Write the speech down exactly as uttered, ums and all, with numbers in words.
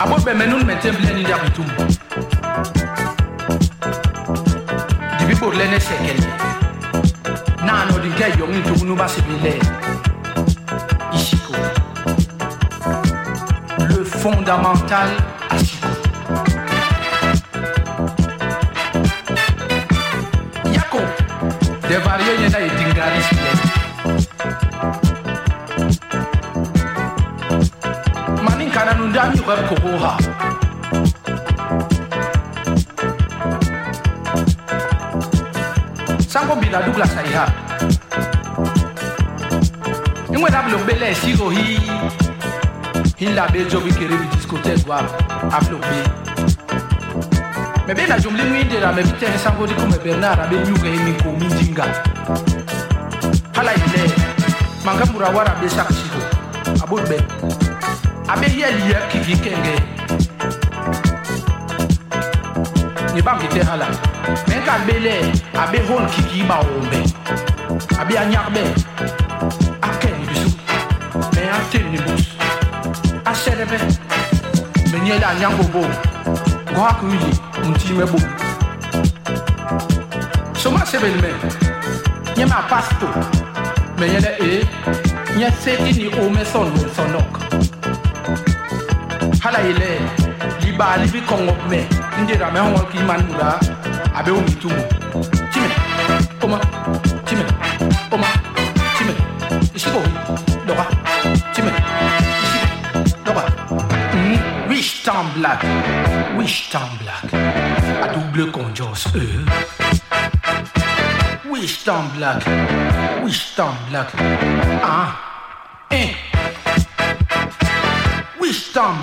Abo be menun metem blen ni abitum. Dibi por lene sekel. Na no dinke yong ni tunu ba sibile. Ishiko. Le fondamental Ashiko. Yako. De vario yena e dingari sile. Manin kana nundami ko ko ha. Sango bila dugla saiha. Ingwe dablo bele siro hi. Hila bejo bikere bi discothèque wa ablo be. Me be na jumli mwinde la me bitene sango di comme Bernard abe nyuga emi ko minjinga. Hala ile manga murawara be saksiko. Abodbe. Abe yeli ya kiki kenge. Ni ba kite hala. Menka bele abe hon kiki ba ombe. Abe anyakbe. Aken bisu. Me aten ni bus. Aserebe. Menyela nyango bo. Goha kuyi unti mebo. Soma sebelme. Nyema pasto. Menyela e. Nye seti ni ome son sonok. Hala ile liba libi kongo me. Ndira me hon ki man mura. Abe o mitumo. Time. Oma. Time. Oma. Time. Ishiko. Doka. Time. Ishiko. Doka. Mm. Wish town black. Wish town black. A double conjure e. Wish town black. Wish town black. Ah. Eh. Wish town